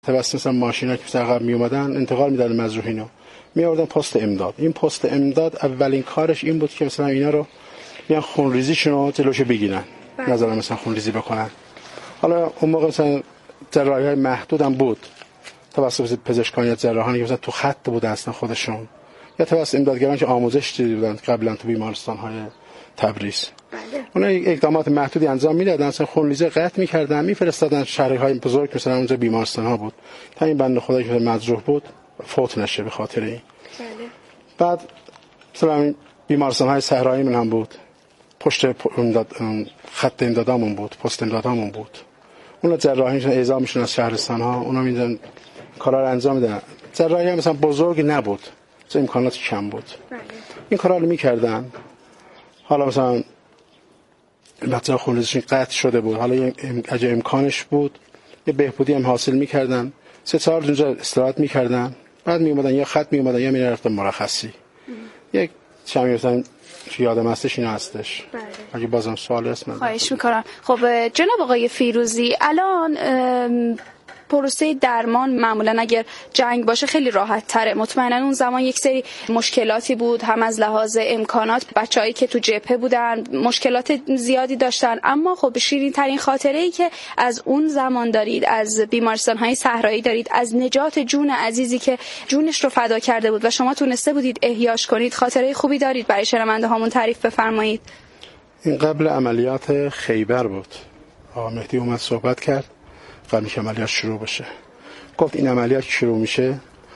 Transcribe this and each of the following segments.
توسط مثلا ماشینا که عقب می اومدن انتقال میدادن مجروحینا میآوردن پست امداد. این پست امداد اولین کارش این بود که مثلا اینا رو بیان خونریزیشون رو جلوشو بگیرن، نذارن مثلا خونریزی بکنن. حالا اون موقع مثلا جراحی‌های محدود هم بود توسط پزشکان یا جراحانی که مثلا تو خط بودن اصلا خودشون، یا توسط امدادگران که آموزش دیده بودن قبلا تو بیمارستان‌های تبریز. اونا اقدامات محدودی انجام میدادن، مثلا خونریزی قطع می‌کردن، میفرستادن شهرهای بزرگ مثلا اونجا بیمارستان‌ها بود تا این بنده خدایی که مجروح بود فوت نشه به خاطر این. بعد مثلا بیمارستان‌های صحرایی من هم بود، پشت خط امدادامون بود، پست امدادامون بود. اونا جراحیشون اعزام میشن از شهرستان‌ها، اونا میدن کارا رو انجام میدن. جراحی هم مثلا بزرگ نبود، چون امکانات کم بود. این کارا رو می‌کردن. حالا مثلا بچه‌ها خونریزیشون قطع شده بود، حالا اگه امکانش بود یه بهبودی هم حاصل می‌کردن، 3-4 روز اونجا استراحت می‌کردن، بعد میومدن یا خط میومدن یا میرفتن مرخصی. یک چمی مثلا یادم هستش این هستش. اگه بازم سوال هست من خواهش میکنم. خب جناب آقای فیروزی، الان پروسه درمان معمولا اگر جنگ باشه خیلی راحت تره. مطمئنا اون زمان یک سری مشکلاتی بود، هم از لحاظ امکانات، بچه‌هایی که تو جبهه بودن مشکلات زیادی داشتن، اما خب شیرین ترین خاطره‌ای که از اون زمان دارید، از بیمارستان‌های صحرایی دارید، از نجات جون عزیزی که جونش رو فدا کرده بود و شما تونسته بودید احیاش کنید، خاطره خوبی دارید برای شنونده هامون تعریف بفرمایید. این قبل عملیات خیبر بود. آقا مهدی اومد صحبت کرد قبل که عملیات شروع بشه، گفت این عملیات شروع میشه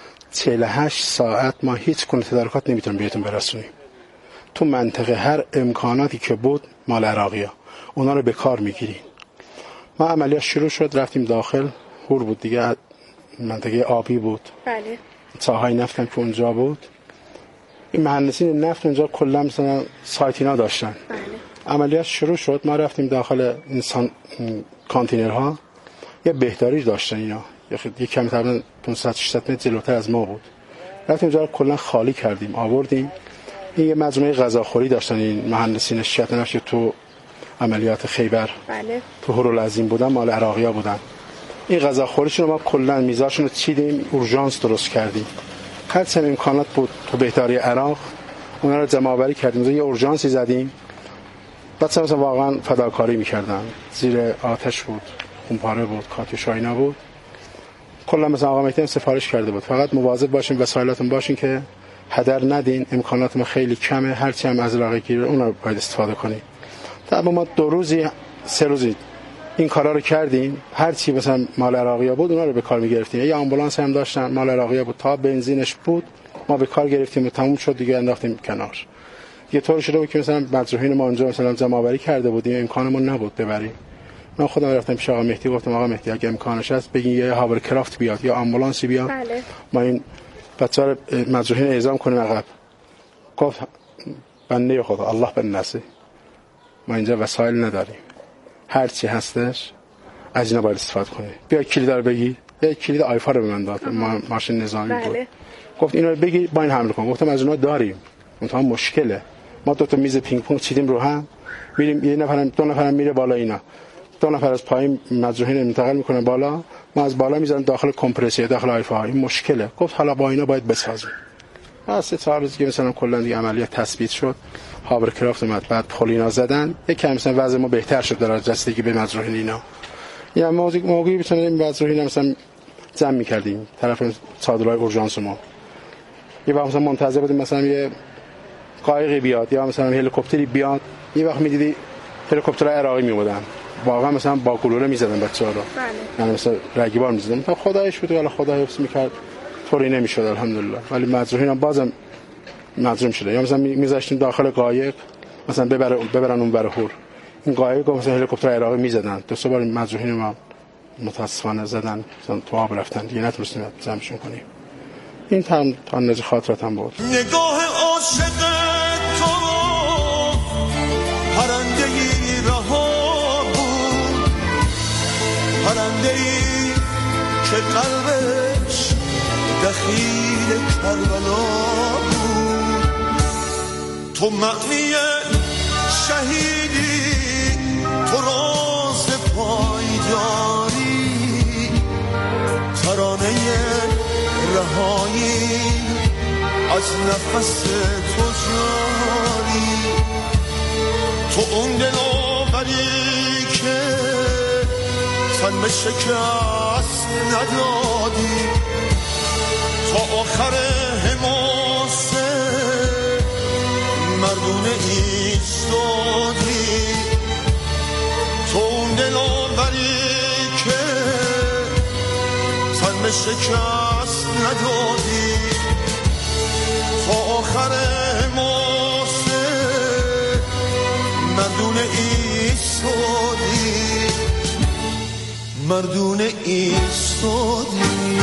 48 ساعت ما هیچ گونه تدارکات نمیتونیم بهتون برسونیم. تو منطقه هر امکاناتی که بود مال عراقی‌ها، اونا رو به کار میگیریم. ما عملیات شروع شد رفتیم داخل، هور بود دیگه، منطقه آبی بود. بله. ساحای نفت هم که اونجا بود. این مهندسین نفت اونجا کلا مثلا سایتینا داشتن. بله. عملیات شروع شد، ما رفتیم داخل انسان کانتینرها، یه بهداری داشتن اینا، یه کمی تقریبا 500-600 متر جلوتر از ما بود. رفتیم اونجا کلا خالی کردیم، آوردیم. این یه مجموعه غذاخوری داشتن این مهندسین شرکت نفت تو عملیات خیبر. بله. تو هورالعظیم بودن، مال عراقی‌ها بودن. این غذاخوریشون رو ما کلا میزاشون رو چیدیم، اورژانس درست کردیم. هر چه امکانات بود تو بهداری عراق اونا رو جمع آوری کردیم، یه اورژانسی زدیم. بعد مثلا واقعا فداکاری می‌کردن، زیر آتش بود، خونپاره بود، کاتوش اینا بود. کلا مثلا آقا مهدی سفارش کرده بود فقط مواظب باشین، وسایلاتون باشین که هدر ندین، امکانات ما خیلی کمه، هر چی هم از عراقی گیره اون رو باید استفاده کنیم. تا ما 2 روزی 3 روزی این کارا رو کردیم، هر چی مثلا مال عراقی‌ها بود اونا رو به کار می‌گرفتیم. یه آمبولانس هم داشتن مال عراقی‌ها بود، تا بنزینش بود ما به کار گرفتیم و تموم شد دیگه، انداختیم کنار. یه طور شده بود که مثلا مجروحین ما اونجا مثلا جمع آوری کرده بودیم، امکانمون نبود ببریم. من خودم رفتم پیش آقا مهدی، گفتم آقا مهدی اگه امکانش هست بگین یه هاورکرافت بیاد یا آمبولانسی بیاد. بله. ما این بچه‌ها رو مجروحین اعزام کنیم عقب. گفت بنده خدا الله بالناس، ما اینجا وسایل نداریم، هر چی هستش از اینا باید استفاده کنی. بیا کلید رو بگی. یه کلید آیفا رو به من داد، ماشین نظامی بود. گفت اینا رو بگی با این حمل کن. گفتم از اونها داریم، اونها مشکله. ما 2 تا میز پینگ پونگ چیدیم رو هم، میریم یه نفرم 2 نفرم میره بالا، اینا 2 نفر از پایین مجروحین منتقل میکنن بالا، ما از بالا میذاریم داخل کمپرسور داخل آیفا. این مشکله. گفت حالا با اینا باید بسازیم. از 3 روز که مثلا کلا دیگه عملیات تثبیت شد، هاورکرافت اومد، بعد پولینا زدن، یکم مثلا وضع ما بهتر شد در رسیدگی به مجروحین اینا. یا موقعی بتونیم مجروحین مثلا جمع می‌کردیم طرف چادرهای اورژانس ما. یه وقت مثلا منتظر بودیم مثلا یه قایقی بیاد یا مثلا هلیکوپتری بیاد، یه وقت می‌دیدی هلیکوپتر عراقی میومدن، واقعا مثلا با گلوله می‌زدن بچه‌ها رو. یعنی مثلا رگبار می‌زدن. تا خدایش بود ولی خدا حفظ می‌کرد، طوری نمی‌شد الحمدلله. ولی مجروحین هم بازم مجروح شده. یا مثلا می‌ذاشتیم داخل قایق مثلا ببرن اون ور هور، این قایق مثلا هلیکوپتر عراقی می‌زدن. 2 بار مجروحین ما متاسفانه زدن، مثلا تو آب رفتن دیگه، نتونستیم جمعشون کنیم. این تا نزد خاطراتم بود. نگاه عاشق تو پرنده‌ای رها بود، پرنده‌ای که قلبش دخیل کربلا بود. تو معنی شهیدی، تو راز پایداری، رهایی از نفس تو جاری، تو اون دلاوری که تن به شکست ندادی، تا آخر حماسه مردونه ایستادی، تو اون دلاوری که تن به شکست ندادی، تا آخر حماسه مردونه ایستادی، مردونه ایستادی.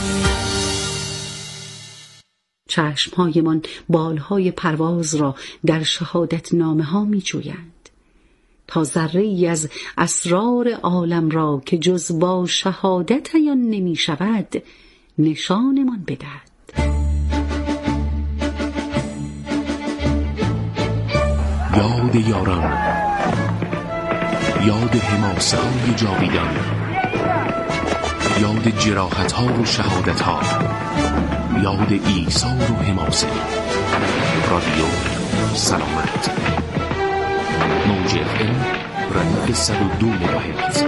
چشمهایمان بالهای پرواز را در شهادت نامه ها می جویند تا ذره ای از اسرار عالم را که جز با شهادت عیان نمی شود نشانمان بدهد. یاد یاران، یاد حماسه های جاویدان، یاد جراحت ها و شهادت ها، یاد ایثار و حماسه. رادیو سلامت، موج FM رادیو 102 مگاهرتز.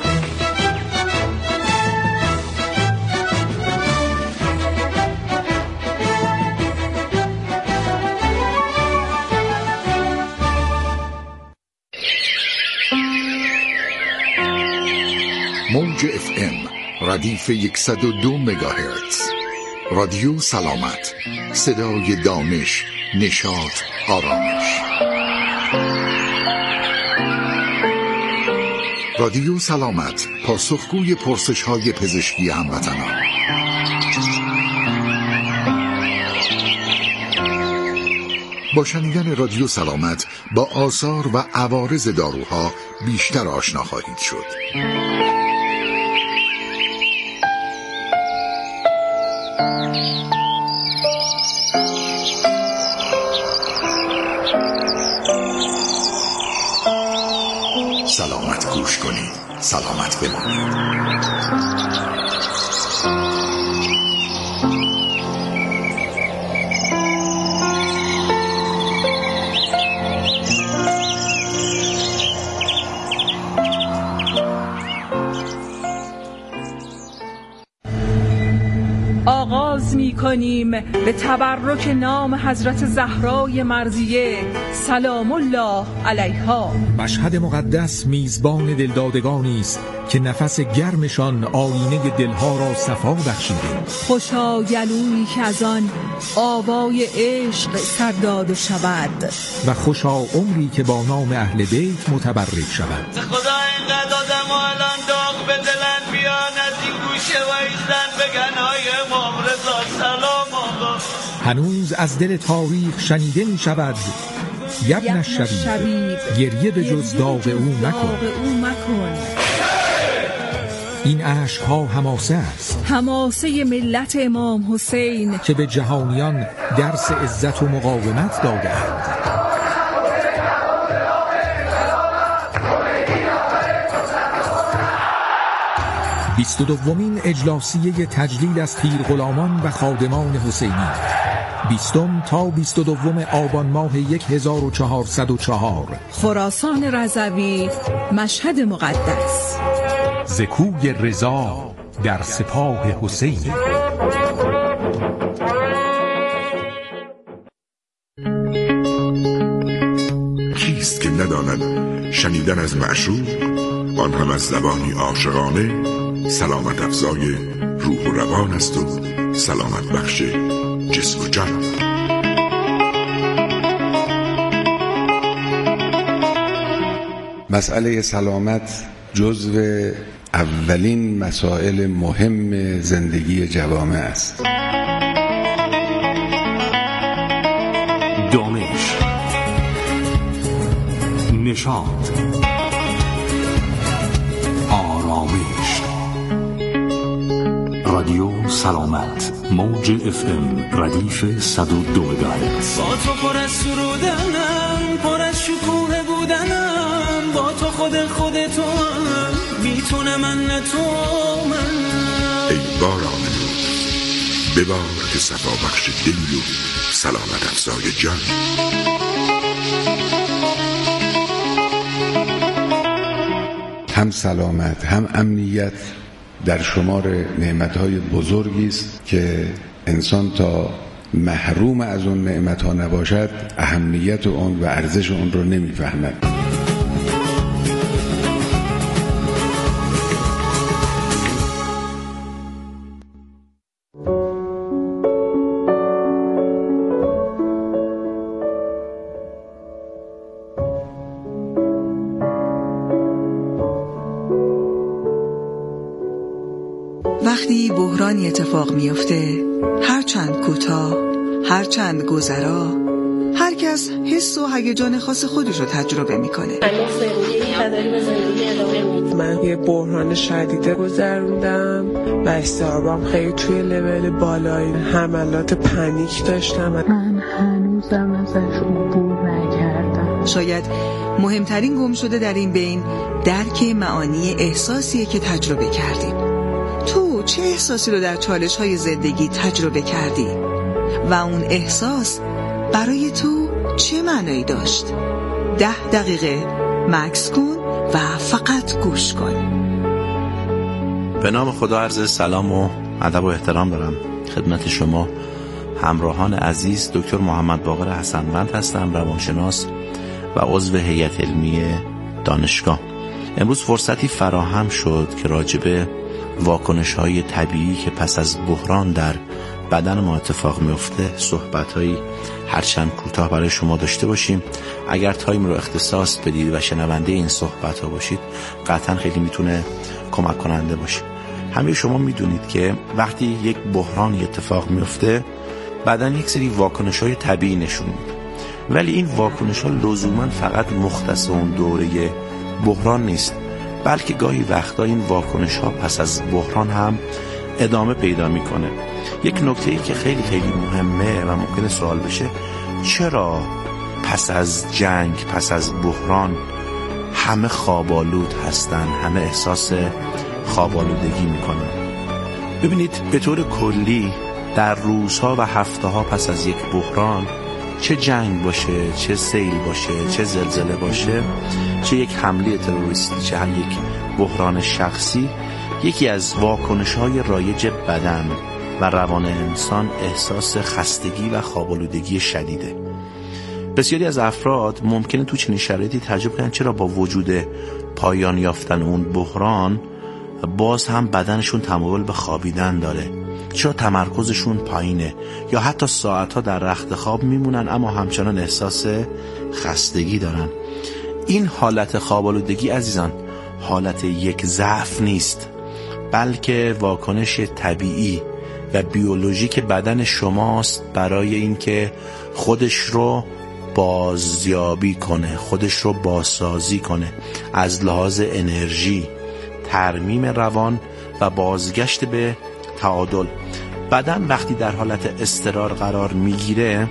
موج FM ردیف 102 مگاهرتز. رادیو سلامت، صدای دانش، نشاط، آرامش. رادیو سلامت، پاسخگوی پرسش‌های پزشکی هموطنان. با شنیدن رادیو سلامت با آثار و عوارض داروها بیشتر آشنا خواهید شد. سلامت گوش کنید، سلامت بمانید. آغاز می کنیم به تبرک نام حضرت زهرای مرضیه سلام الله علیها. مشهد مقدس میزبان دلدادگانی است که نفس گرمشان آینه دلها را صفا بخشیده. خوشا گلویی که از آن آوای عشق سرداد شود و خوشا عمری که با نام اهل بیت متبرک شود. خدا اینقدر دادم و الان داغ به دلن بیان از این گوشه و ایزن بگن های امام رضا سلام آقا. هنوز از دل تاریخ شنیده می شود یبن الشبیب گریه به جز داغ او مکن. این عشقها حماسه است، حماسه ملت امام حسین که به جهانیان درس عزت و مقاومت دادند. بیست و دومین اجلاسیه تجلیل از پیرغلامان و خادمان حسینی، 20 تا 22 آبان ماه 1404، خراسان رضوی، مشهد مقدس. زکوی رضا در سپاه حسین. کیست که نداند شنیدن از معشوق، آن هم از زبانی عاشقانه، سلامت افزای روح و روان است و سلامت بخش جسم و جان. مسئله سلامت جزو اولین مسائل مهم زندگی جوامع است. دانش، نشاط، آرامش. رادیو سلامت، موج FM ردیف 102 مگاهرتز. با تو پر از سرودنم، پر از شکوه بودنم، با تو خودتو میتونه من نه تو من. ای باران ببار که صفا بخش دلی و سلامت افزای جان. هم سلامت هم امنیت در شمار نعمتهای بزرگی است که انسان تا محروم از اون نعمتها نباشد اهمیت اون و ارزش اون رو نمیفهمد. وقتی بحرانی اتفاق میفته، هرچند کوتاه، هرچند گذرا، هر کس حس و هیجان خاص خودش رو تجربه میکنه. من یه بحران شدیده گذروندم و استرابم خیلی توی لول بالایی، حملات پنیک داشتم. من هنوزم ازش عبور نکردم. شاید مهمترین گم شده در این بین درک معانی احساسیه که تجربه کردیم. تو چه احساسی رو در چالش‌های زندگی تجربه کردی و اون احساس برای تو چه معنایی داشت؟ 10 دقیقه مکث کن و فقط گوش کن. به نام خدا عرض سلام و ادب و احترام دارم خدمت شما همراهان عزیز. دکتر محمد باقر حسنوند هستم، روانشناس و عضو هیئت علمی دانشگاه. امروز فرصتی فراهم شد که راجب واکنش‌های طبیعی که پس از بحران در بدن ما اتفاق میفته صحبت‌هایی هرچند کوتاه برای شما داشته باشیم. اگر تایم رو اختصاص بدید و شنونده این صحبت‌ها باشید قطعاً خیلی میتونه کمک کننده باشه. همه شما میدونید که وقتی یک بحرانی اتفاق میفته بدن یک سری واکنش‌های طبیعی نشون میده، ولی این واکنش‌ها لزوماً فقط مختص اون دوره بحران نیست، بلکه گاهی وقتا این واکنش‌ها پس از بحران هم ادامه پیدا میکنه. یک نکته‌ای که خیلی خیلی مهمه و ممکنه سوال بشه، چرا پس از جنگ، پس از بحران همه خواب‌آلود هستن، همه احساس خواب‌آلودگی میکنن؟ ببینید به طور کلی در روزها و هفته‌ها پس از یک بحران، چه جنگ باشه، چه سیل باشه، چه زلزله باشه، چه یک حمله تروریستی، چه هم یک بحران شخصی، یکی از واکنش‌های رایج بدن و روان انسان احساس خستگی و خواب‌آلودگی شدیده. بسیاری از افراد ممکنه تو چنین شرایطی تعجب کنن چرا با وجود پایان یافتن اون بحران باز هم بدنشون تمایل به خوابیدن داره، چرا تمرکزشون پایینه، یا حتی ساعتها در رخت خواب میمونن اما همچنان احساس خستگی دارن. این حالت خواب‌آلودگی عزیزان حالت یک ضعف نیست، بلکه واکنش طبیعی و بیولوژیک بدن شماست برای اینکه خودش رو بازیابی کنه، خودش رو بازسازی کنه از لحاظ انرژی، ترمیم روان و بازگشت به تعادل. بدن وقتی در حالت اضطرار قرار میگیره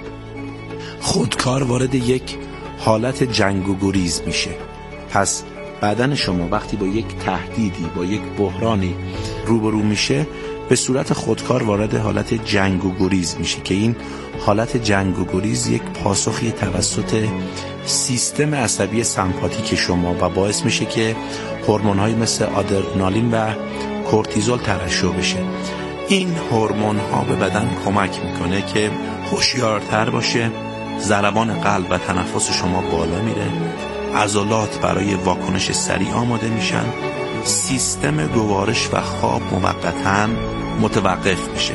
خودکار وارد یک حالت جنگ و گریز میشه. پس بدن شما وقتی با یک تهدیدی، با یک بحرانی روبرو میشه به صورت خودکار وارد حالت جنگ و گریز میشه که این حالت جنگ و گریز یک پاسخی توسط سیستم عصبی سمپاتیک شما و باعث میشه که هورمون‌های مثل آدرنالین و کورتیزول ترشح بشه. این هورمون‌ها به بدن کمک میکنه که هوشیارتر باشه، ضربان قلب و تنفس شما بالا میره، عضلات برای واکنش سریع آماده میشن، سیستم گوارش و خواب موقتاً متوقف میشه.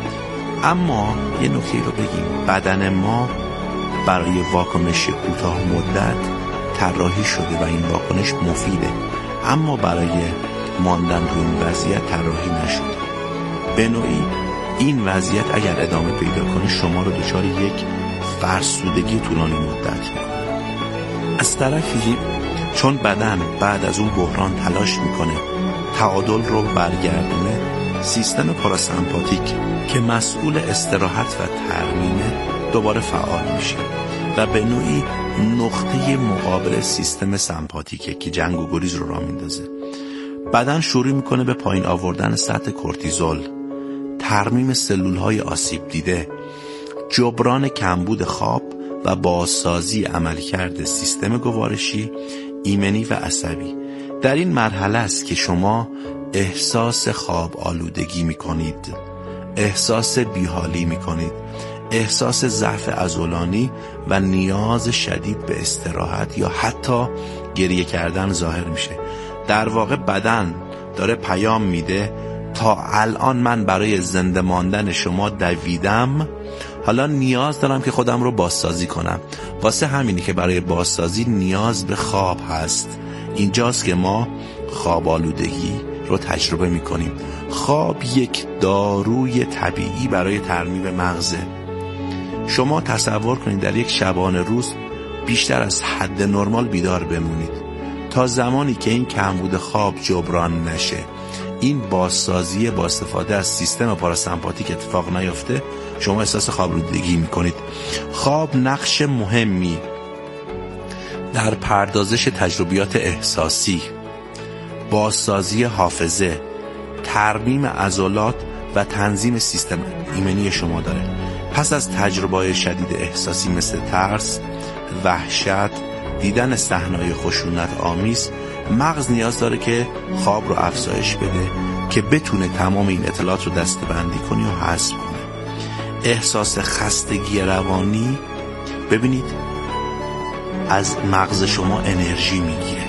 اما یه نکته رو بگیم، بدن ما برای واکنش کوتاه مدت طراحی شده و این واکنش مفیده، اما برای ماندن روی این وضعیت طراحی نشده. به نوعی این وضعیت اگر ادامه پیدا کنه شما رو دچار یک فرسودگی طولانی مدت میکنه. از طرفی چون بدن بعد از اون بحران تلاش میکنه تعادل رو برگردونه، سیستم پاراسمپاتیک که مسئول استراحت و ترمینه دوباره فعال میشه و به نوعی نقطه مقابل سیستم سمپاتیکه که جنگ و گریز رو راه میندازه. بدن شروع میکنه به پایین آوردن سطح کورتیزول، ترمیم سلولهای آسیب دیده، جبران کمبود خواب و بازسازی عملکرد سیستم گوارشی، ایمنی و عصبی. در این مرحله است که شما احساس خواب آلودگی می کنید، احساس بیحالی می کنید، احساس ضعف عضلانی و نیاز شدید به استراحت یا حتی گریه کردن ظاهر میشه. در واقع بدن داره پیام میده تا الان من برای زنده ماندن شما دویدم، حالا نیاز دارم که خودم رو بازسازی کنم. واسه همینی که برای بازسازی نیاز به خواب هست. اینجاست که ما خواب آلودگی رو تجربه میکنیم. خواب یک داروی طبیعی برای ترمیم مغزه. شما تصور کنید در یک شبانه روز بیشتر از حد نرمال بیدار بمونید تا زمانی که این کمبود خواب جبران نشه، این بازسازی با استفاده از سیستم پاراسمپاتیک اتفاق نیفته، شما احساس خواب آلودگی میکنید. خواب نقش مهمی در پردازش تجربیات احساسی، بازسازی حافظه، ترمیم عضلات و تنظیم سیستم ایمنی شما داره. پس از تجربه‌های شدید احساسی مثل ترس، وحشت، دیدن صحنه‌های خشونت آمیز، مغز نیاز داره که خواب رو افزایش بده که بتونه تمام این اطلاعات رو دسته‌بندی کنه و حذف کنه. احساس خستگی روانی، ببینید، از مغز شما انرژی میگیره.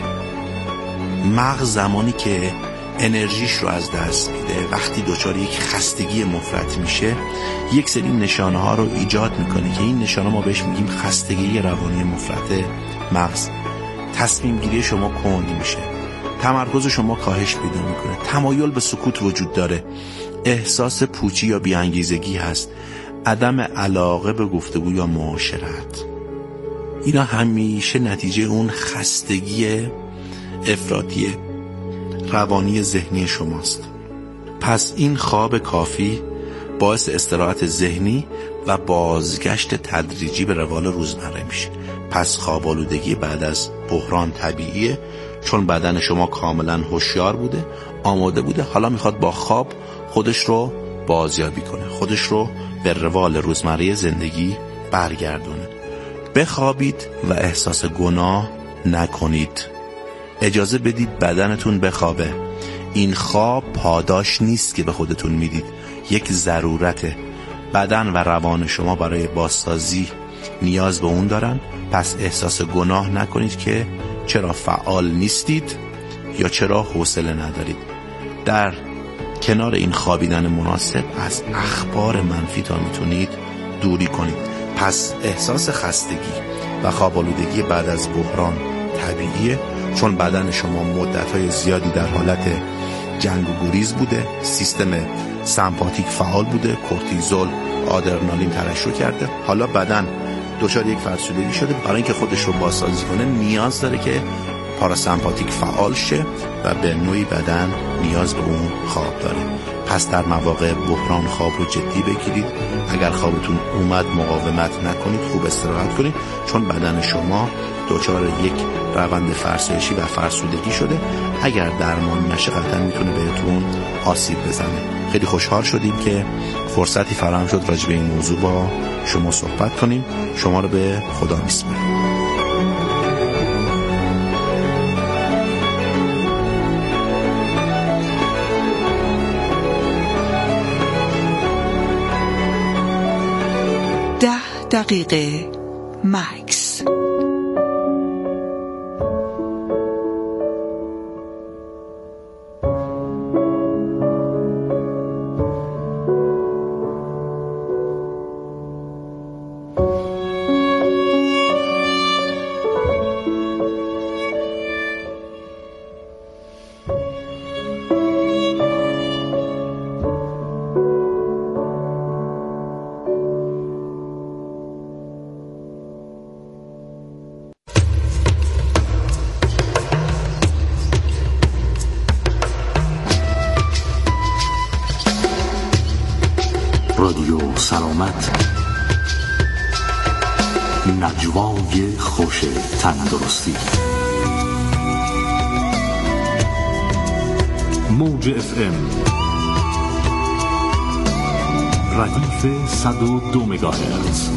مغز زمانی که انرژیش رو از دست میده، وقتی دچار یک خستگی مفرط میشه، یک سری نشانه ها رو ایجاد میکنه که این نشانه ما بهش میگیم خستگی روانی مفرط مغز. تصمیم گیری شما کند میشه، تمرکز شما کاهش پیدا میکنه، تمایل به سکوت وجود داره، احساس پوچی یا بی‌انگیزگی هست، عدم علاقه به گفتگو یا معاشرت. اینا همیشه نتیجه اون خستگی افراطی روانی ذهنی شماست. پس این خواب کافی باعث استراحت ذهنی و بازگشت تدریجی به روال روزمره میشه. پس خواب آلودگی بعد از بحران طبیعیه، چون بدن شما کاملا هوشیار بوده، آماده بوده، حالا میخواد با خواب خودش رو بازیابی کنه، خودش رو به روال روزمره زندگی برگردونه. بخوابید و احساس گناه نکنید. اجازه بدید بدنتون بخوابه. این خواب پاداش نیست که به خودتون میدید، یک ضرورته. بدن و روان شما برای بازسازی نیاز به اون دارن. پس احساس گناه نکنید که چرا فعال نیستید یا چرا حوصله ندارید. در کنار این خوابیدن مناسب از اخبار منفی تا میتونید دوری کنید. پس احساس خستگی و خواب آلودگی بعد از بحران طبیعیه، چون بدن شما مدت‌های زیادی در حالت جنگ و گریز بوده، سیستم سمپاتیک فعال بوده، کورتیزول، آدرنالین ترشح کرده. حالا بدن دچار یک فرسودگی شده، برای اینکه خودش رو بازسازی کنه نیاز داره که پاراسمپاتیک فعال شه و به نوعی بدن نیاز به اون خواب داره. پس در مواقع بحران خواب رو جدی بگیرید. اگر خوابتون اومد مقاومت نکنید، خوب استراحت کنید، چون بدن شما دچار یک روند فرسایشی و فرسودگی شده. اگر درمان نشه قطعا میتونه بهتون آسیب بزنه. خیلی خوشحال شدیم که فرصتی فراهم شد راجع به این موضوع با شما صحبت کنیم. شما رو به خدا میسپارم. دقیقه مکس. رادیو سلامت، نجوای خوش تندرستی. موج FM ردیف 102 مگاهرتز.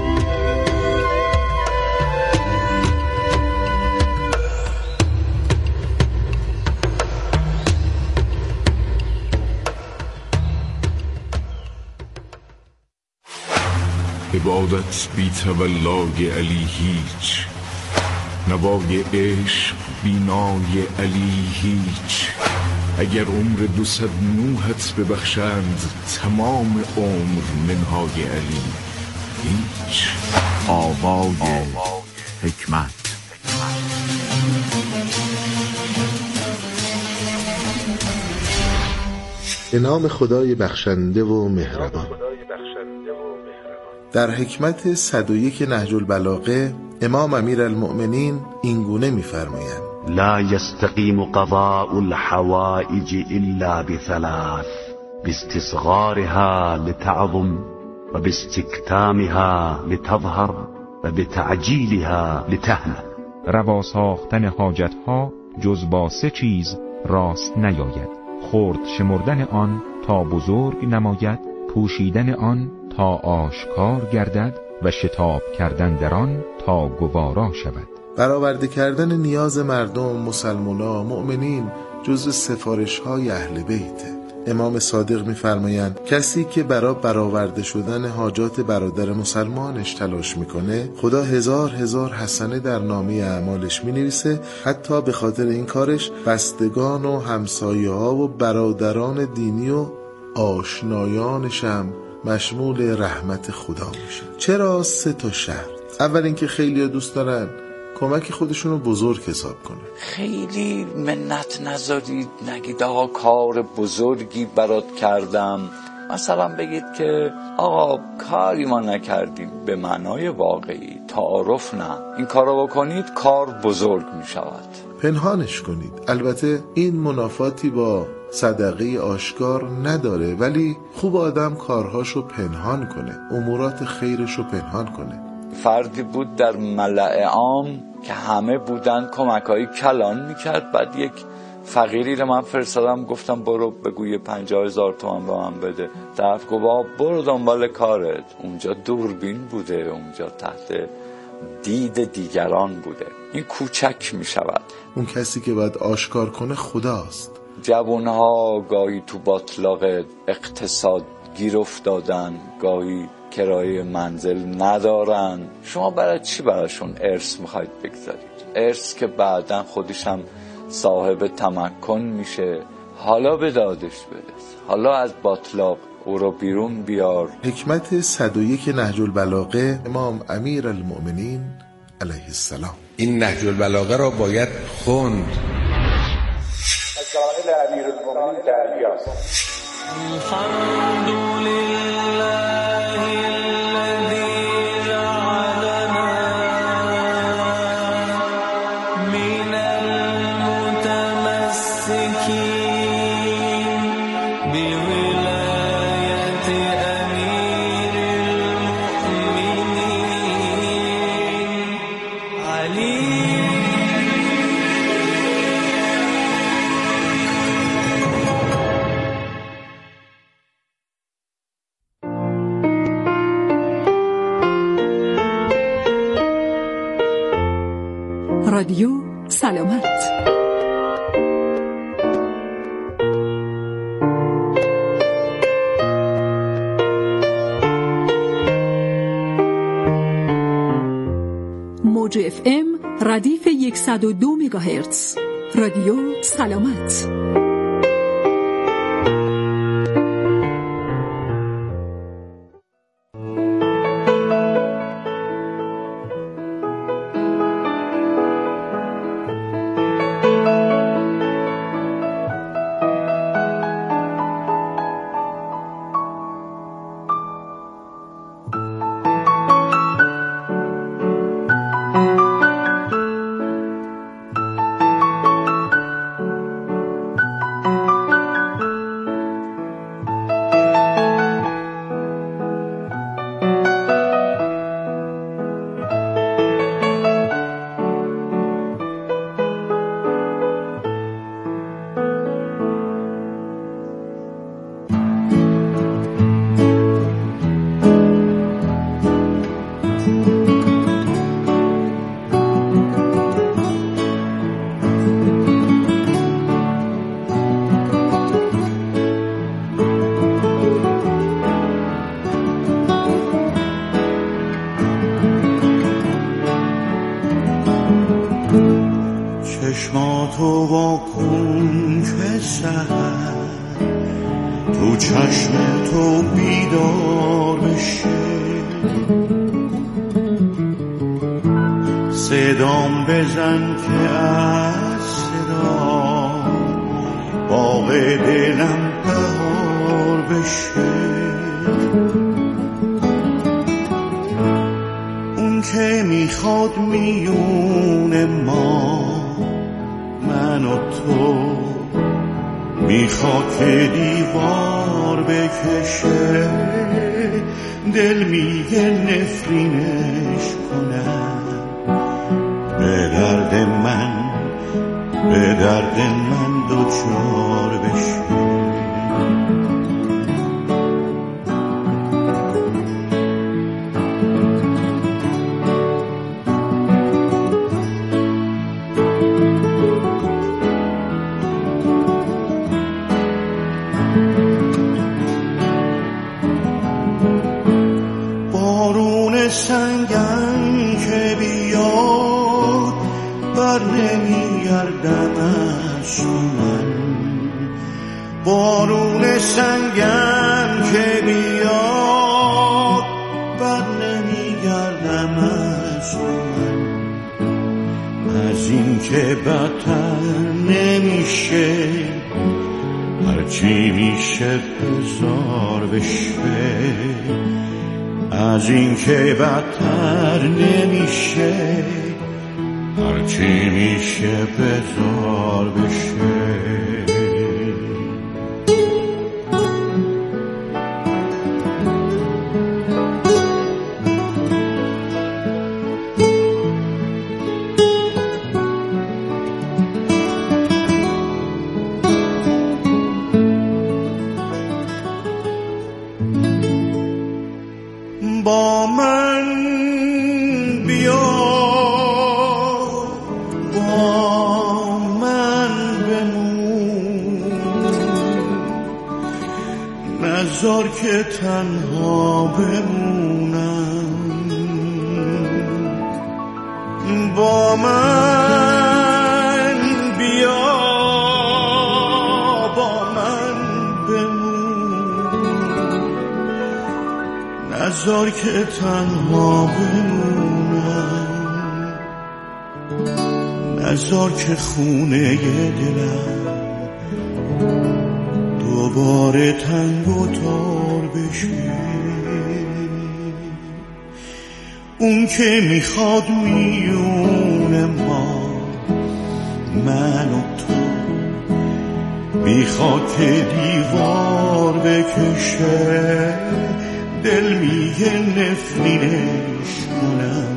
عبادت بی تولای علی هیچ، نوای عشق بینای علی هیچ. اگر عمر 209 ببخشند تمام عمر منهای علی هیچ. آوای حکمت. به نام خدای بخشنده و مهربان. در حکمت 101 نهج البلاغه امام امیرالمؤمنین اینگونه می‌فرمایند: لا يستقيم قضاء الحوائج إلا بثلاث، باستصغارها لتعظم، وباستكتامها لتظهر، وبتعجيلها لتهنى. روا ساختن حاجتها جز با 3 چیز راست نیاید: خرد شمردن آن تا بزرگ نماید، پوشیدن آن تا آشکار گردد، و شتاب کردن در آن تا گوارا شود. برآورده کردن نیاز مردم، مسلمانان، مؤمنین جزو سفارش‌های اهل بیته. امام صادق می‌فرمایند کسی که برای برآورده شدن حاجات برادر مسلمانش تلاش میکنه، خدا هزار حسنه در نامه اعمالش مینویسه، حتی به خاطر این کارش بستگان و همسایه‌ها و برادران دینی و آشنایانش هم مشمول رحمت خدا میشه. چرا 3 شرط؟ اول اینکه خیلی‌ها دوست دارن کمک خودشونو بزرگ حساب کنن. خیلی منت نذارید، نگید آقا کار بزرگی برات کردم. مثلا بگید که آقا کاری ما نکردیم به معنای واقعی، تعارف نه. این کارو بکنید کار بزرگ می شود. پنهانش کنید. البته این منافاتی با صدقه آشکار نداره، ولی خوب آدم کارهاشو پنهان کنه، امورات خیرشو پنهان کنه. فردی بود در ملأ عام که همه بودن کمکایی کلان میکرد. بعد یک فقیری رو من فرستادم، گفتم برو بگو 50,000 تومان به من بده. طرف گفت برو دنبال کارت. اونجا دوربین بوده، اونجا تحت دید دیگران بوده. این کوچک میشود. اون کسی که باید آشکار کنه خداست. جوانها گاهی تو باطلاق اقتصاد گیر افتادن، گاهی کرایه منزل ندارن. شما برای چی براشون ارث میخواید بگذارید؟ ارث که بعداً خودش هم صاحب تمکن میشه. حالا به دادش برس، حالا از باطلاق او رو بیرون بیار. حکمت 101 نهج البلاغه امام امیرالمؤمنین علیه السلام. این نهج البلاغه را باید خوند. از جانب امیرالمؤمنین دربیاست. رادیو سلامت. موج FM ردیف 102 مگاهرتز. رادیو سلامت. کن که سحر تو چشم تو بیدار بشه، صدام بزن که از صدا باغ دلم بهار بشه. اون که میخواد میون ما من و تو، میخواد که دیوار بکشه، دل میگه نفرینش کنم، به درد من دوچار بشه. بارون سنگن که بیاد بر نمیگردم از من، بارون سنگن که بیاد بر نمیگردم از من، از این که بدتر نمیشه هرچی میشه بزار بشه، از این که بدتر نمیشه هرچی میشه بزار بشه. با من بیا، با من بمون، نذار که تنها بمونم. با من بیا، با من بمون، نذار که تنها بمونم، نذار که خونه دلم دوباره تنگ و تار بشه. اون که میخواد میون ما من و تو، میخواد که دیوار بکشه، دل میگه نفرینش کنم،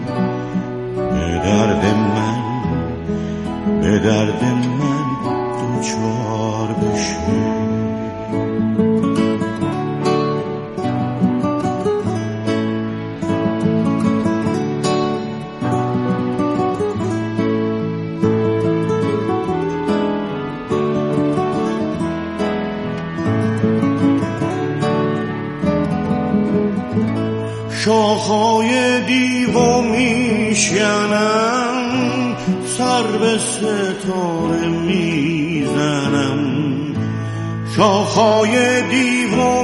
به درد من دوچار بشه. شاخهای دیو میشکنم، سر به ستاره میزنم، شاخهای دیو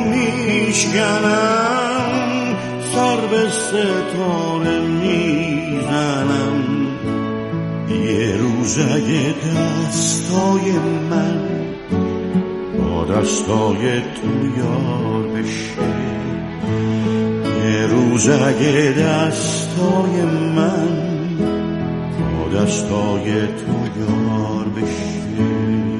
میشکنم، سر به ستاره میزنم. یه روز اگه دستای من با دستای تو یار بشه، یه روز اگه دستای من با دستای تو یار بشه،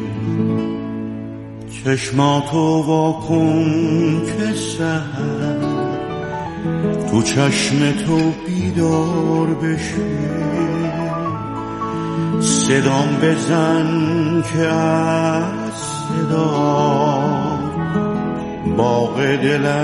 چشماتو واکن که سحر تو چشم تو بیدار بشه، صدام بزن که از صدا باغ دلم